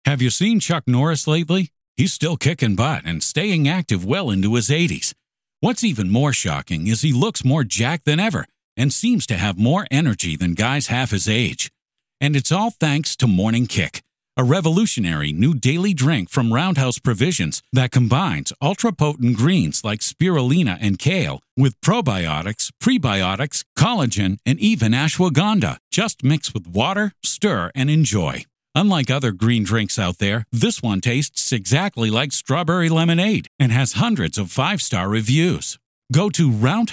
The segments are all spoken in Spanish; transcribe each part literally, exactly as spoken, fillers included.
Have you seen Chuck Norris lately? He's still kicking butt and staying active well into his eighties. What's even more shocking is he looks more jacked than ever and seems to have more energy than guys half his age. And it's all thanks to Morning Kick, a revolutionary new daily drink from Roundhouse Provisions that combines ultra-potent greens like spirulina and kale with probiotics, prebiotics, collagen, and even ashwagandha. Just mix with water, stir, and enjoy. Unlike other green drinks out there, this one tastes exactly like strawberry lemonade and has hundreds of five-star reviews. Go to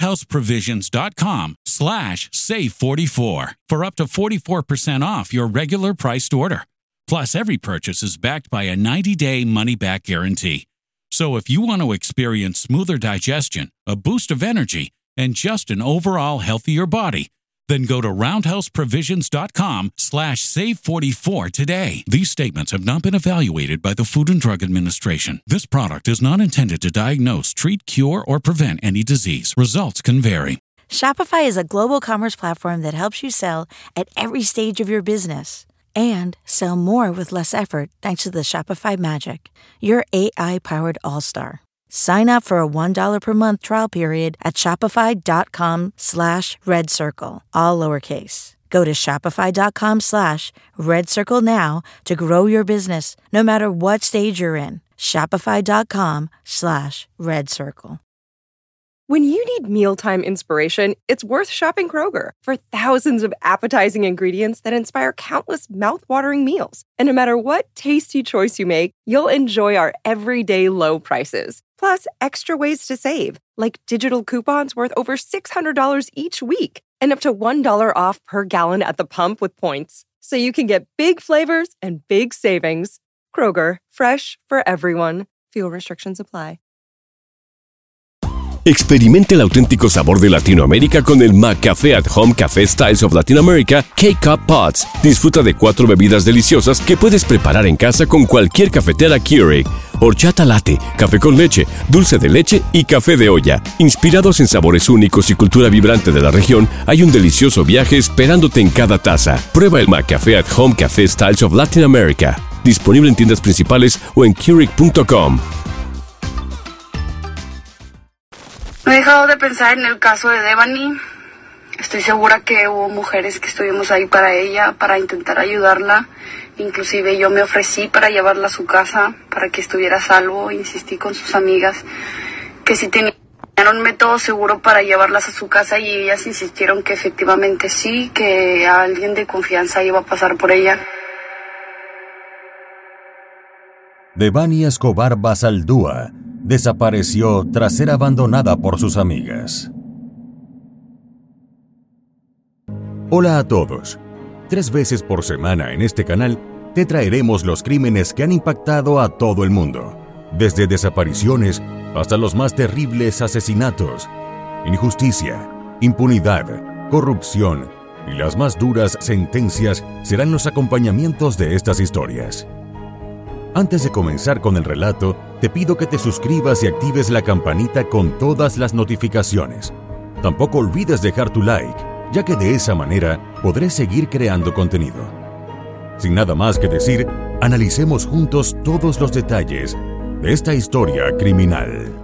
roundhouseprovisions.com slash save44 for up to forty-four percent off your regular priced order. Plus, every purchase is backed by a ninety-day money-back guarantee. So if you want to experience smoother digestion, a boost of energy, and just an overall healthier body, then go to roundhouseprovisions.com slash save44 today. These statements have not been evaluated by the Food and Drug Administration. This product is not intended to diagnose, treat, cure, or prevent any disease. Results can vary. Shopify is a global commerce platform that helps you sell at every stage of your business and sell more with less effort thanks to the Shopify Magic, your A I-powered all-star. Sign up for a one dollar per month trial period at shopify.com slash red circle, all lowercase. Go to shopify.com slash red circle now to grow your business no matter what stage you're in. Shopify.com slash red circle. When you need mealtime inspiration, it's worth shopping Kroger for thousands of appetizing ingredients that inspire countless mouth-watering meals. And no matter what tasty choice you make, you'll enjoy our everyday low prices. Plus, extra ways to save, like digital coupons worth over six hundred dollars each week and up to one dollar off per gallon at the pump with points. So you can get big flavors and big savings. Kroger, fresh for everyone. Fuel restrictions apply. Experimente el auténtico sabor de Latinoamérica con el McCafé at Home Café Styles of Latin America K-Cup Pods. Disfruta de cuatro bebidas deliciosas que puedes preparar en casa con cualquier cafetera Keurig. Horchata latte, café con leche, dulce de leche y café de olla. Inspirados en sabores únicos y cultura vibrante de la región, hay un delicioso viaje esperándote en cada taza. Prueba el McCafé at Home Café Styles of Latin America. Disponible en tiendas principales o en Keurig punto com. No he dejado de pensar en el caso de Devani. Estoy segura que hubo mujeres que estuvimos ahí para ella, para intentar ayudarla. Inclusive yo me ofrecí para llevarla a su casa, para que estuviera a salvo. Insistí con sus amigas que si tenían un método seguro para llevarlas a su casa, y ellas insistieron que efectivamente sí, que alguien de confianza iba a pasar por ella. Devani Escobar Basaldúa desapareció tras ser abandonada por sus amigas. Hola a todos. Tres veces por semana en este canal te traeremos los crímenes que han impactado a todo el mundo, desde desapariciones hasta los más terribles asesinatos. Injusticia, impunidad, corrupción y las más duras sentencias serán los acompañamientos de estas historias. Antes de comenzar con el relato, te pido que te suscribas y actives la campanita con todas las notificaciones. Tampoco olvides dejar tu like, ya que de esa manera podré seguir creando contenido. Sin nada más que decir, analicemos juntos todos los detalles de esta historia criminal.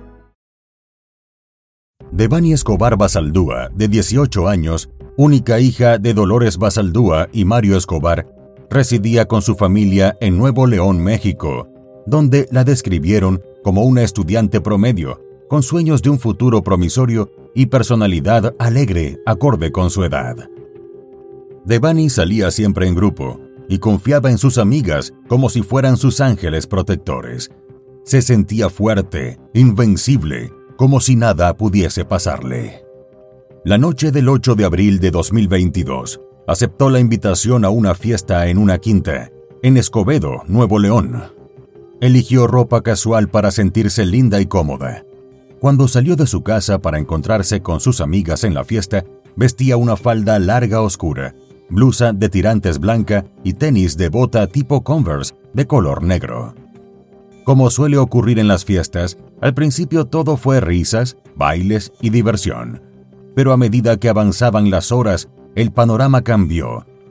Devani Escobar Basaldúa, de dieciocho años, única hija de Dolores Basaldúa y Mario Escobar, residía con su familia en Nuevo León, México, donde la describieron como una estudiante promedio, con sueños de un futuro promisorio y personalidad alegre acorde con su edad. Devani salía siempre en grupo y confiaba en sus amigas como si fueran sus ángeles protectores. Se sentía fuerte, invencible, como si nada pudiese pasarle. La noche del ocho de abril de dos mil veintidós, aceptó la invitación a una fiesta en una quinta, en Escobedo, Nuevo León. Eligió ropa casual para sentirse linda y cómoda. Cuando salió de su casa para encontrarse con sus amigas en la fiesta, vestía una falda larga oscura, blusa de tirantes blanca y tenis de bota tipo Converse de color negro. Como suele ocurrir en las fiestas, al principio todo fue risas, bailes y diversión. Pero a medida que avanzaban las horas, el panorama cambió,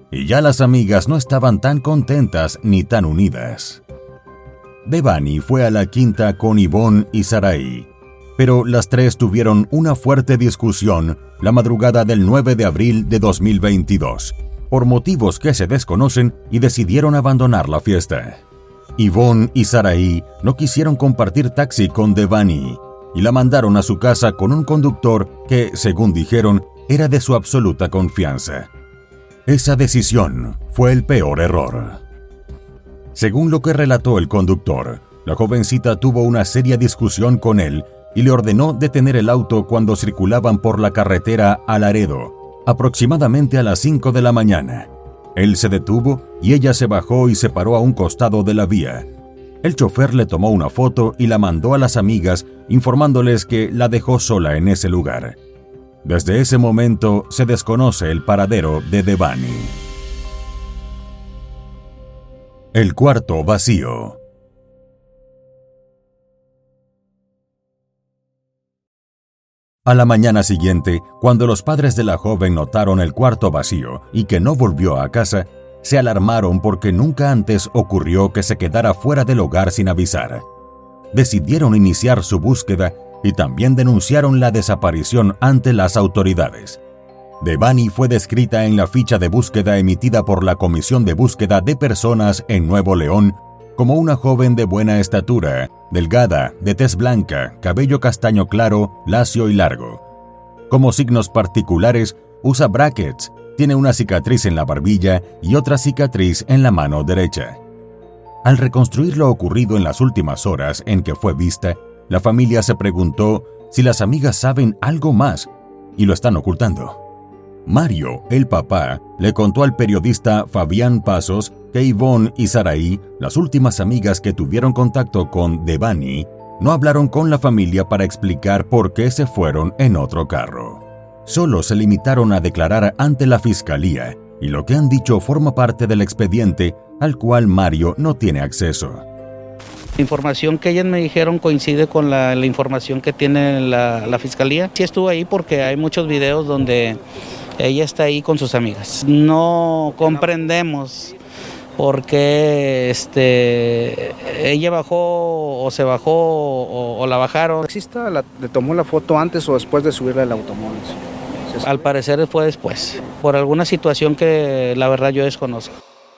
y ya las amigas no estaban tan contentas ni tan unidas. Devani fue a la quinta con Yvonne y Sarai, pero las tres tuvieron una fuerte discusión la madrugada del nueve de abril de dos mil veintidós, por motivos que se desconocen, y decidieron abandonar la fiesta. Yvonne y Sarai no quisieron compartir taxi con Devani y la mandaron a su casa con un conductor que, según dijeron, era de su absoluta confianza. Esa decisión fue el peor error. Según lo que relató el conductor, la jovencita tuvo una seria discusión con él y le ordenó detener el auto cuando circulaban por la carretera a Laredo, aproximadamente a las cinco de la mañana. Él se detuvo y ella se bajó y se paró a un costado de la vía. El chofer le tomó una foto y la mandó a las amigas, informándoles que la dejó sola en ese lugar. Desde ese momento se desconoce el paradero de Devani. El cuarto vacío. A la mañana siguiente, cuando los padres de la joven notaron el cuarto vacío y que no volvió a casa, se alarmaron porque nunca antes ocurrió que se quedara fuera del hogar sin avisar. Decidieron iniciar su búsqueda y también denunciaron la desaparición ante las autoridades. Devani fue descrita en la ficha de búsqueda emitida por la Comisión de Búsqueda de Personas en Nuevo León como una joven de buena estatura, delgada, de tez blanca, cabello castaño claro, lacio y largo. Como signos particulares, usa brackets, tiene una cicatriz en la barbilla y otra cicatriz en la mano derecha. Al reconstruir lo ocurrido en las últimas horas en que fue vista, la familia se preguntó si las amigas saben algo más y lo están ocultando. Mario, el papá, le contó al periodista Fabián Pasos que Yvonne y Sarai, las últimas amigas que tuvieron contacto con Devani, no hablaron con la familia para explicar por qué se fueron en otro carro. Solo se limitaron a declarar ante la fiscalía, y lo que han dicho forma parte del expediente al cual Mario no tiene acceso. La información que ellas me dijeron coincide con la, la información que tiene la, la fiscalía. Sí estuvo ahí porque hay muchos videos donde ella está ahí con sus amigas. No comprendemos por qué este, ella bajó o se bajó o, o la bajaron. ¿El taxista la, le tomó la foto antes o después de subirla al automóvil? Al parecer fue después, por alguna situación que la verdad yo desconozco.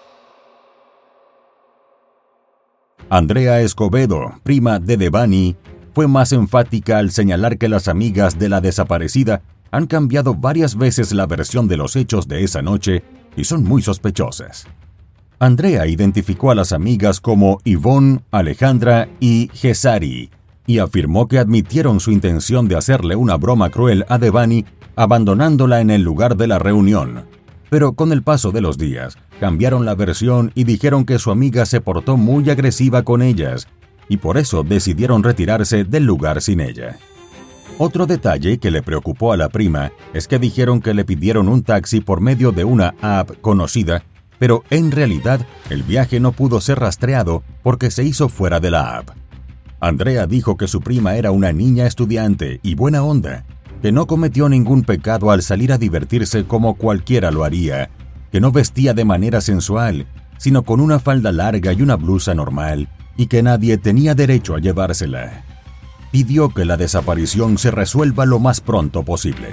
Andrea Escobedo, prima de Devani, fue más enfática al señalar que las amigas de la desaparecida han cambiado varias veces la versión de los hechos de esa noche y son muy sospechosas. Andrea identificó a las amigas como Yvonne, Alejandra y Gesari y afirmó que admitieron su intención de hacerle una broma cruel a Devani abandonándola en el lugar de la reunión. Pero con el paso de los días, cambiaron la versión y dijeron que su amiga se portó muy agresiva con ellas y por eso decidieron retirarse del lugar sin ella. Otro detalle que le preocupó a la prima es que dijeron que le pidieron un taxi por medio de una app conocida, pero en realidad el viaje no pudo ser rastreado porque se hizo fuera de la app. Andrea dijo que su prima era una niña estudiante y buena onda, que no cometió ningún pecado al salir a divertirse como cualquiera lo haría, que no vestía de manera sensual, sino con una falda larga y una blusa normal, y que nadie tenía derecho a llevársela. Pidió que la desaparición se resuelva lo más pronto posible.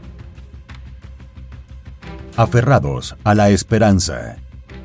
Aferrados a la esperanza.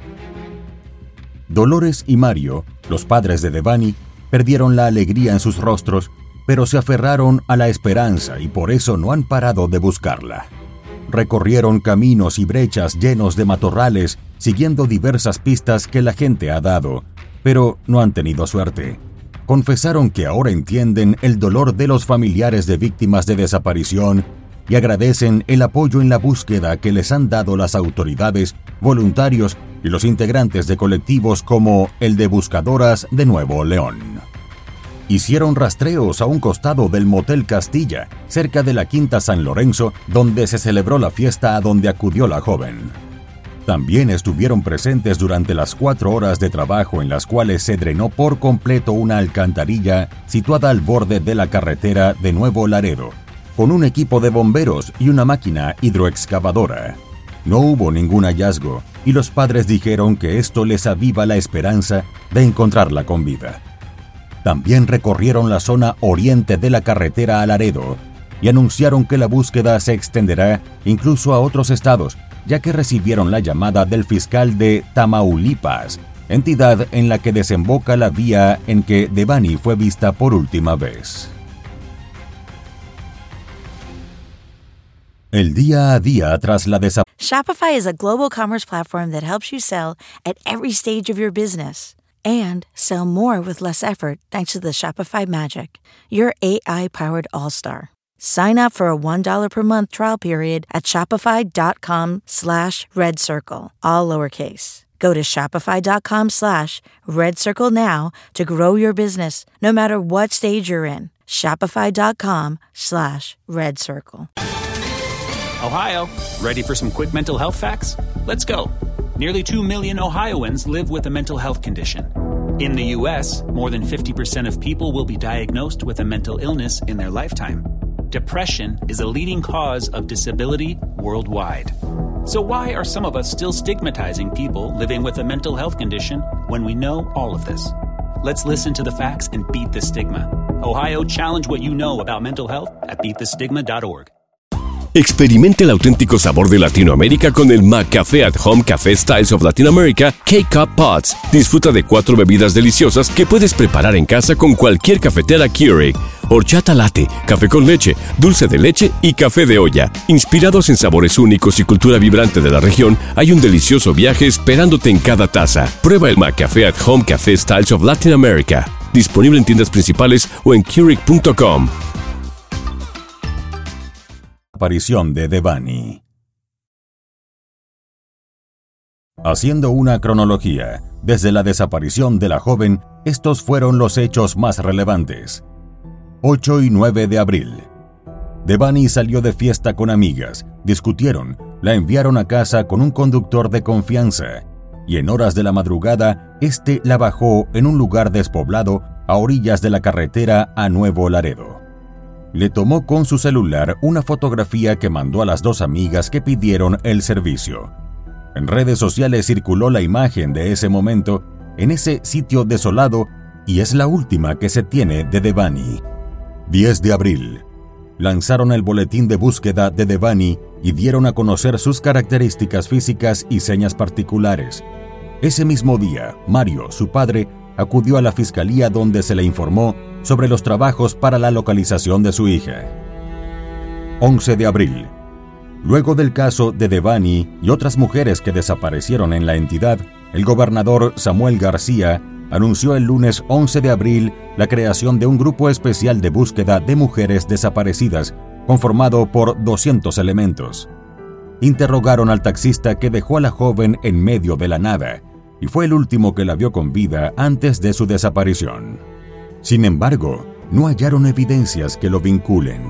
Dolores y Mario, los padres de Devani, perdieron la alegría en sus rostros, pero se aferraron a la esperanza y por eso no han parado de buscarla. Recorrieron caminos y brechas llenos de matorrales, siguiendo diversas pistas que la gente ha dado, pero no han tenido suerte. Confesaron que ahora entienden el dolor de los familiares de víctimas de desaparición y agradecen el apoyo en la búsqueda que les han dado las autoridades, voluntarios y los integrantes de colectivos como el de Buscadoras de Nuevo León. Hicieron rastreos a un costado del Motel Castilla, cerca de la Quinta San Lorenzo, donde se celebró la fiesta a donde acudió la joven. También estuvieron presentes durante las cuatro horas de trabajo en las cuales se drenó por completo una alcantarilla situada al borde de la carretera de Nuevo Laredo, con un equipo de bomberos y una máquina hidroexcavadora. No hubo ningún hallazgo y los padres dijeron que esto les aviva la esperanza de encontrarla con vida. También recorrieron la zona oriente de la carretera a Laredo y anunciaron que la búsqueda se extenderá incluso a otros estados, ya que recibieron la llamada del fiscal de Tamaulipas, entidad en la que desemboca la vía en que Devani fue vista por última vez. El día a día tras la desaparición. Shopify is a global commerce platform that helps you sell at every stage of your business and sell more with less effort thanks to the Shopify Magic, your A I-powered all-star. Sign up for a one dollar per month trial period at shopify.com slash red circle, all lowercase. Go to shopify.com slash red circle now to grow your business no matter what stage you're in. Shopify.com slash red circle. Ohio, ready for some quick mental health facts? Let's go. Nearly two million Ohioans live with a mental health condition. In the U S, more than fifty percent of people will be diagnosed with a mental illness in their lifetime. Depression is a leading cause of disability worldwide. So why are some of us still stigmatizing people living with a mental health condition when we know all of this? Let's listen to the facts and beat the stigma. Ohio, challenge what you know about mental health at beat the stigma dot org. Experimente el auténtico sabor de Latinoamérica con el McCafé at Home Café Styles of Latin America K-Cup Pots. Disfruta de cuatro bebidas deliciosas que puedes preparar en casa con cualquier cafetera Keurig. Horchata latte, café con leche, dulce de leche y café de olla. Inspirados en sabores únicos y cultura vibrante de la región, hay un delicioso viaje esperándote en cada taza. Prueba el McCafé at Home Café Styles of Latin America. Disponible en tiendas principales o en Keurig punto com. Aparición de Devani. Haciendo una cronología, desde la desaparición de la joven, estos fueron los hechos más relevantes. ocho y nueve de abril. Devani salió de fiesta con amigas, discutieron, la enviaron a casa con un conductor de confianza, y en horas de la madrugada, este la bajó en un lugar despoblado a orillas de la carretera a Nuevo Laredo. Le tomó con su celular una fotografía que mandó a las dos amigas que pidieron el servicio. En redes sociales circuló la imagen de ese momento en ese sitio desolado y es la última que se tiene de Devani. diez de abril. Lanzaron el boletín de búsqueda de Devani y dieron a conocer sus características físicas y señas particulares. Ese mismo día, Mario, su padre, acudió a la fiscalía donde se le informó sobre los trabajos para la localización de su hija. once de abril. Luego del caso de Devani y otras mujeres que desaparecieron en la entidad, el gobernador Samuel García anunció el lunes once de abril la creación de un grupo especial de búsqueda de mujeres desaparecidas, conformado por doscientos elementos. Interrogaron al taxista que dejó a la joven en medio de la nada, y fue el último que la vio con vida antes de su desaparición. Sin embargo, no hallaron evidencias que lo vinculen.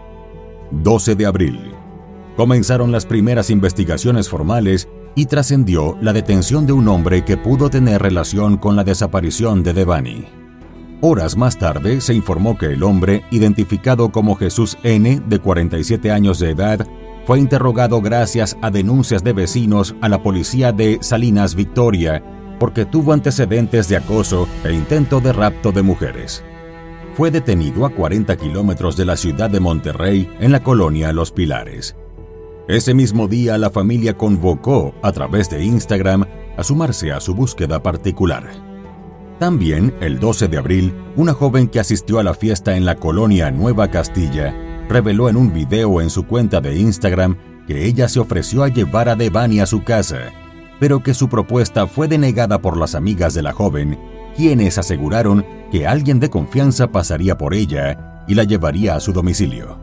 doce de abril. Comenzaron las primeras investigaciones formales y trascendió la detención de un hombre que pudo tener relación con la desaparición de Devani. Horas más tarde se informó que el hombre, identificado como Jesús N., de cuarenta y siete años de edad, fue interrogado gracias a denuncias de vecinos a la policía de Salinas Victoria porque tuvo antecedentes de acoso e intento de rapto de mujeres. Fue detenido a cuarenta kilómetros de la ciudad de Monterrey, en la colonia Los Pilares. Ese mismo día la familia convocó a través de Instagram a sumarse a su búsqueda particular. También, el doce de abril, una joven que asistió a la fiesta en la colonia Nueva Castilla reveló en un video en su cuenta de Instagram que ella se ofreció a llevar a Devani a su casa, pero que su propuesta fue denegada por las amigas de la joven, quienes aseguraron que alguien de confianza pasaría por ella y la llevaría a su domicilio.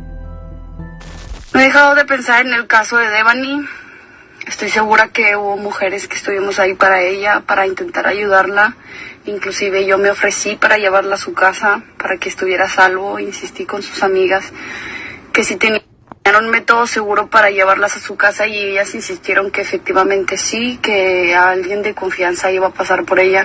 No he dejado de pensar en el caso de Devani. Estoy segura que hubo mujeres que estuvimos ahí para ella, para intentar ayudarla. Inclusive yo me ofrecí para llevarla a su casa, para que estuviera a salvo. Insistí con sus amigas que si tenían un método seguro para llevarlas a su casa, y ellas insistieron que efectivamente sí, que alguien de confianza iba a pasar por ella.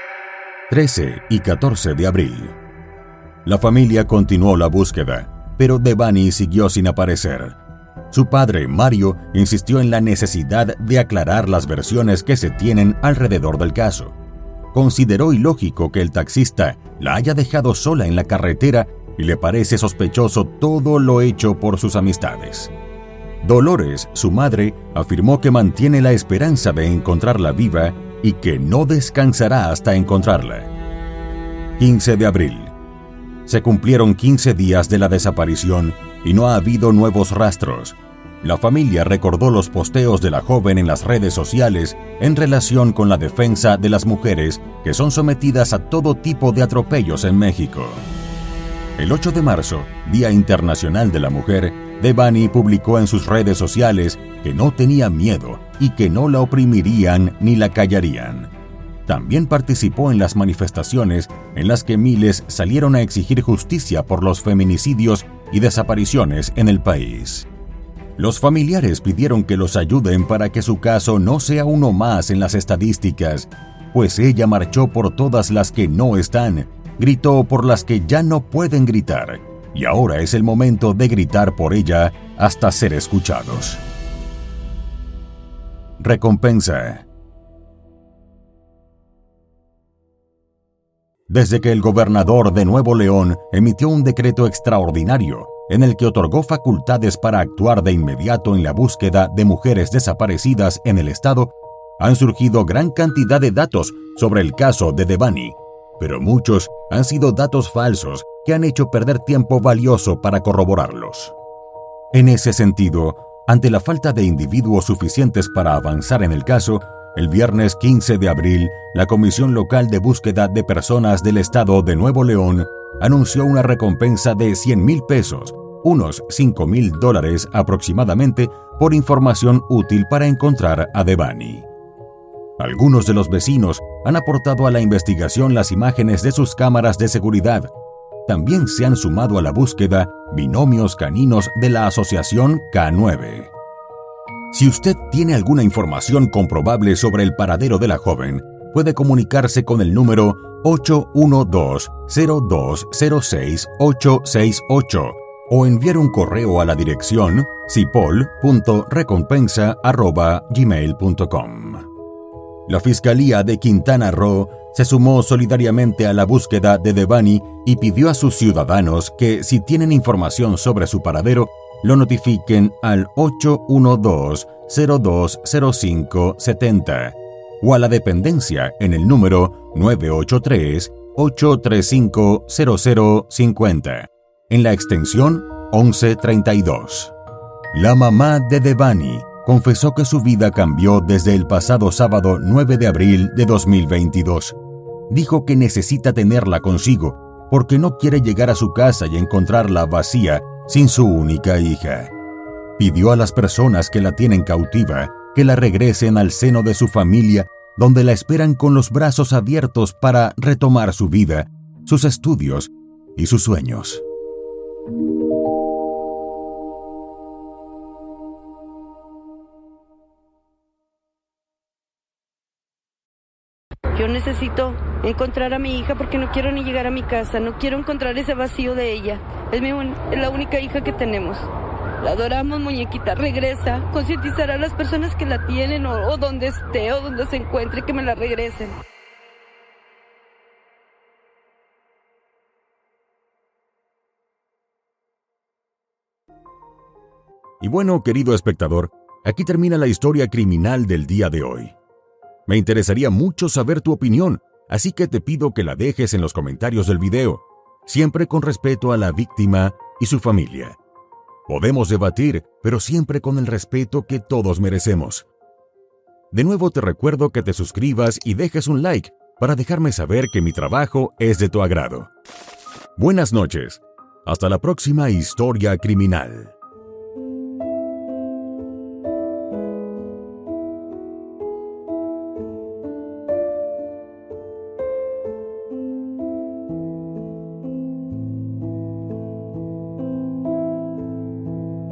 trece y catorce de abril. La familia continuó la búsqueda, pero Devani siguió sin aparecer. Su padre, Mario, insistió en la necesidad de aclarar las versiones que se tienen alrededor del caso. Consideró ilógico que el taxista la haya dejado sola en la carretera y le parece sospechoso todo lo hecho por sus amistades. Dolores, su madre, afirmó que mantiene la esperanza de encontrarla viva y que no descansará hasta encontrarla. quince de abril. Se cumplieron quince días de la desaparición y no ha habido nuevos rastros. La familia recordó los posteos de la joven en las redes sociales en relación con la defensa de las mujeres que son sometidas a todo tipo de atropellos en México. El ocho de marzo, Día Internacional de la Mujer, Devani publicó en sus redes sociales que no tenía miedo y que no la oprimirían ni la callarían. También participó en las manifestaciones en las que miles salieron a exigir justicia por los feminicidios y desapariciones en el país. Los familiares pidieron que los ayuden para que su caso no sea uno más en las estadísticas, pues ella marchó por todas las que no están, gritó por las que ya no pueden gritar, y ahora es el momento de gritar por ella hasta ser escuchados. Recompensa. Desde que el gobernador de Nuevo León emitió un decreto extraordinario en el que otorgó facultades para actuar de inmediato en la búsqueda de mujeres desaparecidas en el estado, han surgido gran cantidad de datos sobre el caso de Devani, pero muchos han sido datos falsos que han hecho perder tiempo valioso para corroborarlos. En ese sentido, ante la falta de individuos suficientes para avanzar en el caso, el viernes quince de abril, la Comisión Local de Búsqueda de Personas del Estado de Nuevo León anunció una recompensa de cien mil pesos, unos cinco mil dólares aproximadamente, por información útil para encontrar a Devani. Algunos de los vecinos han aportado a la investigación las imágenes de sus cámaras de seguridad. También se han sumado a la búsqueda binomios caninos de la Asociación K nueve. Si usted tiene alguna información comprobable sobre el paradero de la joven, puede comunicarse con el número ocho uno dos, cero dos cero seis, ocho seis ocho o enviar un correo a la dirección cipol punto recompensa arroba gmail punto com. La Fiscalía de Quintana Roo se sumó solidariamente a la búsqueda de Devani y pidió a sus ciudadanos que, si tienen información sobre su paradero, lo notifiquen al ocho uno dos, cero dos cero cinco, setenta o a la dependencia en el número nueve ocho tres, ocho tres cinco, cero cero cincuenta, en la extensión once treinta y dos. La mamá de Devani confesó que su vida cambió desde el pasado sábado nueve de abril de dos mil veintidós. Dijo que necesita tenerla consigo porque no quiere llegar a su casa y encontrarla vacía sin su única hija. Pidió a las personas que la tienen cautiva que la regresen al seno de su familia, donde la esperan con los brazos abiertos para retomar su vida, sus estudios y sus sueños. Yo necesito encontrar a mi hija porque no quiero ni llegar a mi casa, no quiero encontrar ese vacío de ella. Es, mi, es la única hija que tenemos. La adoramos, muñequita, regresa, concientizar a las personas que la tienen o, o donde esté o donde se encuentre, que me la regresen. Y bueno, querido espectador, aquí termina la historia criminal del día de hoy. Me interesaría mucho saber tu opinión, así que te pido que la dejes en los comentarios del video, siempre con respeto a la víctima y su familia. Podemos debatir, pero siempre con el respeto que todos merecemos. De nuevo te recuerdo que te suscribas y dejes un like para dejarme saber que mi trabajo es de tu agrado. Buenas noches. Hasta la próxima historia criminal.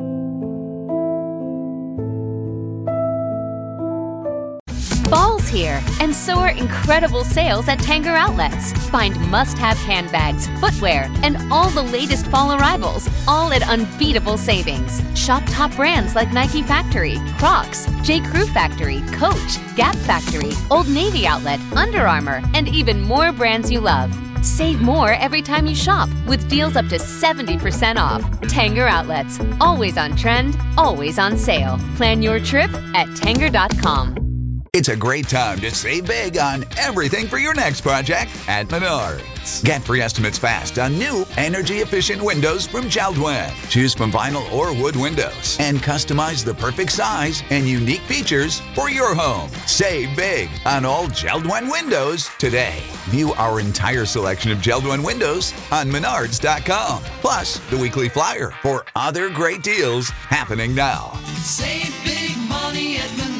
Fall's here, year. And so are incredible sales at Tanger Outlets. Find must-have handbags, footwear, and all the latest fall arrivals, all at unbeatable savings. Shop top brands like Nike Factory, Crocs, J. Crew Factory, Coach, Gap Factory, Old Navy Outlet, Under Armour, and even more brands you love. Save more every time you shop with deals up to seventy percent off. Tanger Outlets. Always on trend, always on sale. Plan your trip at tanger dot com. It's a great time to save big on everything for your next project at Menards. Get free estimates fast on new energy-efficient windows from JELD-WEN. Choose from vinyl or wood windows and customize the perfect size and unique features for your home. Save big on all JELD-WEN windows today. View our entire selection of JELD-WEN windows on menards dot com. Plus, the weekly flyer for other great deals happening now. Save big money at Menards.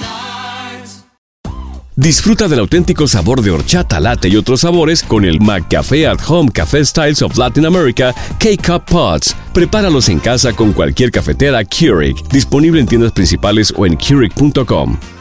Disfruta del auténtico sabor de horchata, latte y otros sabores con el McCafé at Home Café Styles of Latin America K-Cup Pods. Prepáralos en casa con cualquier cafetera Keurig, disponible en tiendas principales o en Keurig punto com.